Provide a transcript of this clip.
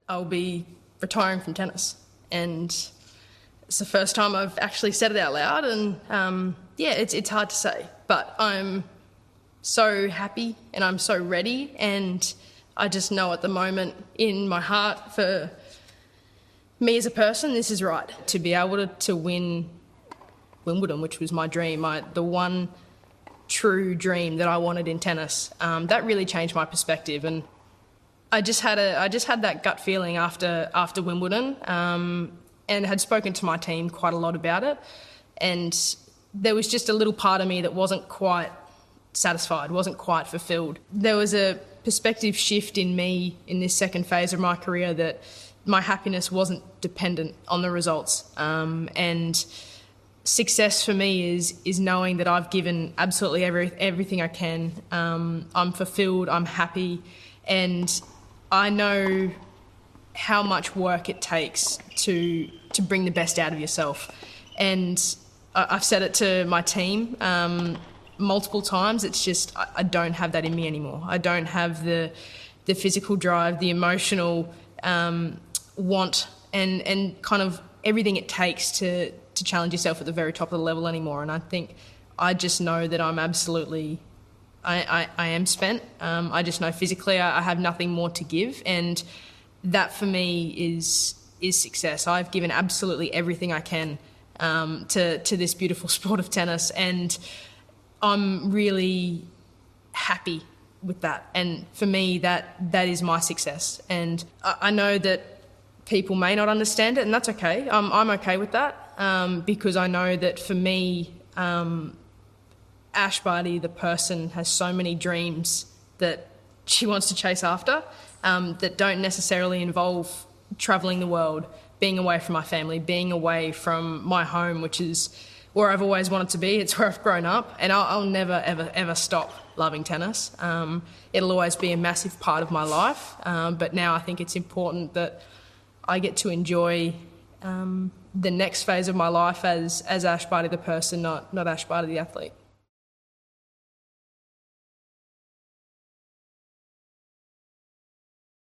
I'll be retiring from tennis, and it's the first time I've actually said it out loud, and it's hard to say, but I'm so happy and I'm so ready, and I just know at the moment in my heart for me as a person, this is right. To be able to win Wimbledon, which was my dream, the one true dream that I wanted in tennis, that really changed my perspective. And I just had that gut feeling after Wimbledon, and had spoken to my team quite a lot about it. And there was just a little part of me that wasn't quite satisfied, wasn't quite fulfilled. There was a perspective shift in me in this second phase of my career that my happiness wasn't dependent on the results. And success for me is knowing that I've given absolutely everything I can. I'm fulfilled, I'm happy, and I know how much work it takes to bring the best out of yourself. And I've said it to my team multiple times. It's just I don't have that in me anymore. I don't have the physical drive, the emotional want, and kind of everything it takes to challenge yourself at the very top of the level anymore. And I think I just know that I'm absolutely, I am spent. I just know physically I have nothing more to give, and that for me is success. I've given absolutely everything I can to this beautiful sport of tennis, and I'm really happy with that. And for me, that is my success. And I know that people may not understand it, and that's okay. I'm okay with that, because I know that for me, Ash Barty, the person, has so many dreams that she wants to chase after, that don't necessarily involve travelling the world, being away from my family, being away from my home, which is where I've always wanted to be. It's where I've grown up, and I'll never, ever, ever stop loving tennis. It'll always be a massive part of my life, but now I think it's important that I get to enjoy the next phase of my life as Ash Barty the person, not Ash Barty the athlete.